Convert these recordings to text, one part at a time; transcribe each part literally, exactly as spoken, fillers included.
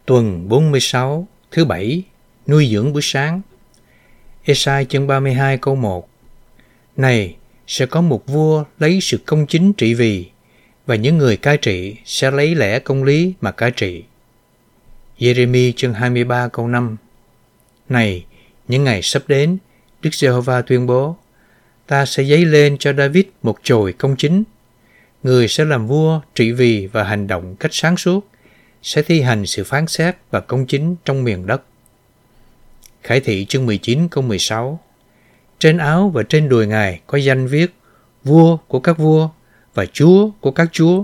Tuần bốn mươi sáu, thứ bảy, nuôi dưỡng buổi sáng. Ê-sai chương ba mươi hai câu một. Này, sẽ có một vua lấy sự công chính trị vì, và những người cai trị sẽ lấy lẽ công lý mà cai trị. Giê-rê-mi chương hai mươi ba câu năm. Này, những ngày sắp đến, Đức Giê-hô-va tuyên bố, ta sẽ dấy lên cho David một chồi công chính. Người sẽ làm vua trị vì và hành động cách sáng suốt, sẽ thi hành sự phán xét và công chính trong miền đất. Khải thị chương mười chín câu mười sáu. Trên áo và trên đùi Ngài có danh viết vua của các vua và chúa của các chúa.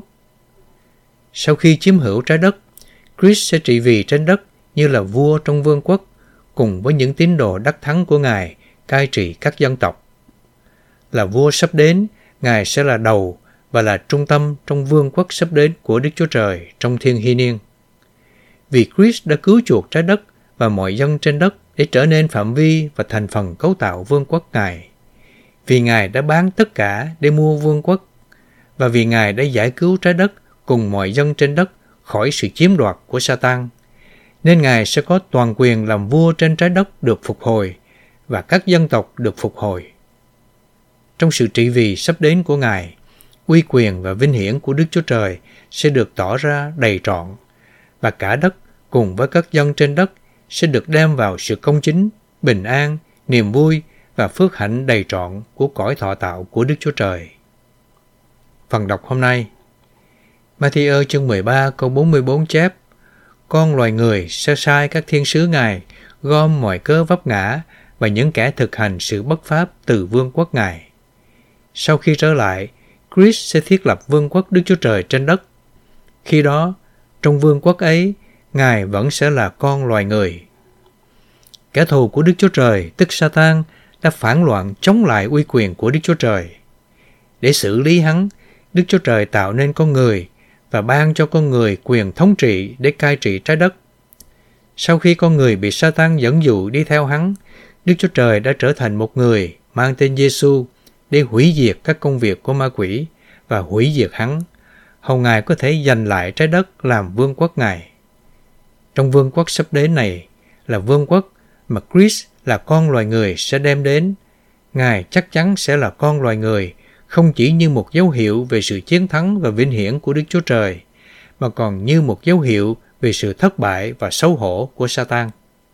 Sau khi chiếm hữu trái đất, Christ sẽ trị vì trên đất như là vua trong vương quốc, cùng với những tín đồ đắc thắng của Ngài cai trị các dân tộc. Là vua sắp đến, Ngài sẽ là đầu và là trung tâm trong vương quốc sắp đến của Đức Chúa Trời trong thiên hy niên. Vì Christ đã cứu chuộc trái đất và mọi dân trên đất để trở nên phạm vi và thành phần cấu tạo vương quốc Ngài. Vì Ngài đã bán tất cả để mua vương quốc, và vì Ngài đã giải cứu trái đất cùng mọi dân trên đất khỏi sự chiếm đoạt của Sa-tan, nên Ngài sẽ có toàn quyền làm vua trên trái đất được phục hồi, và các dân tộc được phục hồi. Trong sự trị vì sắp đến của Ngài, uy quyền và vinh hiển của Đức Chúa Trời sẽ được tỏ ra đầy trọn, và cả đất cùng với các dân trên đất sẽ được đem vào sự công chính, bình an, niềm vui và phước hạnh đầy trọn của cõi thọ tạo của Đức Chúa Trời. Phần đọc hôm nay, Ma-thi-ơ chương mười ba câu bốn mươi bốn chép, con loài người sẽ sai các thiên sứ Ngài gom mọi cớ vấp ngã và những kẻ thực hành sự bất pháp từ vương quốc Ngài. Sau khi trở lại, Christ sẽ thiết lập vương quốc Đức Chúa Trời trên đất. Khi đó, trong vương quốc ấy, Ngài vẫn sẽ là con loài người. Kẻ thù của Đức Chúa Trời, tức Sa-tan, đã phản loạn chống lại uy quyền của Đức Chúa Trời. Để xử lý hắn, Đức Chúa Trời tạo nên con người và ban cho con người quyền thống trị để cai trị trái đất. Sau khi con người bị Sa-tan dẫn dụ đi theo hắn, Đức Chúa Trời đã trở thành một người mang tên Giê-xu để hủy diệt các công việc của ma quỷ và hủy diệt hắn, hầu Ngài có thể giành lại trái đất làm vương quốc Ngài. Trong vương quốc sắp đến này là vương quốc mà Christ là con loài người sẽ đem đến. Ngài chắc chắn sẽ là con loài người, không chỉ như một dấu hiệu về sự chiến thắng và vinh hiển của Đức Chúa Trời, mà còn như một dấu hiệu về sự thất bại và xấu hổ của Sa-tan.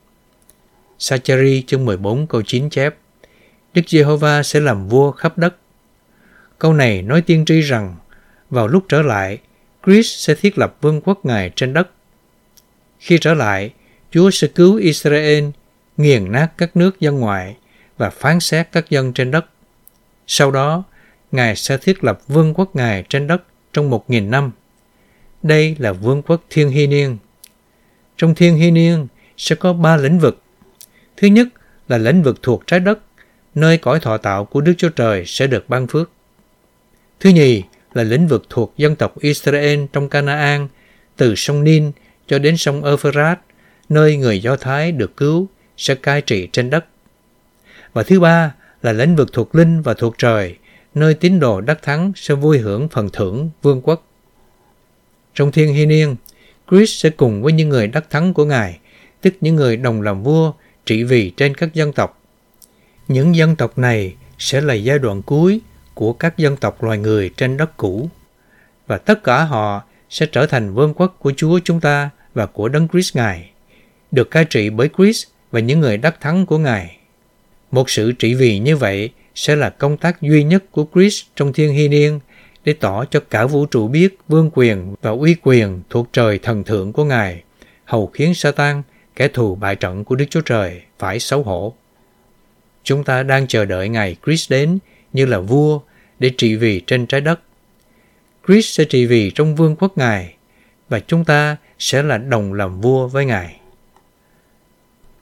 Sa-cha-ri chương mười bốn câu chín chép, Đức Giê-hô-va sẽ làm vua khắp đất. Câu này nói tiên tri rằng, vào lúc trở lại, Christ sẽ thiết lập vương quốc Ngài trên đất. Khi trở lại, Chúa sẽ cứu Israel, nghiền nát các nước dân ngoại và phán xét các dân trên đất. Sau đó, Ngài sẽ thiết lập vương quốc Ngài trên đất trong một nghìn năm. Đây là vương quốc thiên hy niên. Trong thiên hy niên sẽ có ba lĩnh vực. Thứ nhất là lĩnh vực thuộc trái đất, nơi cõi thọ tạo của Đức Chúa Trời sẽ được ban phước. Thứ nhì là lĩnh vực thuộc dân tộc Israel trong Ca-na-an, từ sông Nin cho đến sông Ơ-phơ-rát, nơi người Do Thái được cứu sẽ cai trị trên đất. Và thứ ba là lĩnh vực thuộc linh và thuộc trời, nơi tín đồ đắc thắng sẽ vui hưởng phần thưởng vương quốc. Trong thiên hy niên, Christ sẽ cùng với những người đắc thắng của Ngài, tức những người đồng làm vua, trị vì trên các dân tộc. Những dân tộc này sẽ là giai đoạn cuối của các dân tộc loài người trên đất cũ, và tất cả họ sẽ trở thành vương quốc của Chúa chúng ta và của Đấng Christ Ngài, được cai trị bởi Christ và những người đắc thắng của Ngài. Một sự trị vì như vậy sẽ là công tác duy nhất của Christ trong thiên hy niên để tỏ cho cả vũ trụ biết vương quyền và uy quyền thuộc trời thần thượng của Ngài, hầu khiến Sa-tan, kẻ thù bại trận của Đức Chúa Trời, phải xấu hổ. Chúng ta đang chờ đợi ngày Christ đến như là vua để trị vì trên trái đất. Christ sẽ trị vì trong vương quốc Ngài, và chúng ta sẽ là đồng làm vua với Ngài.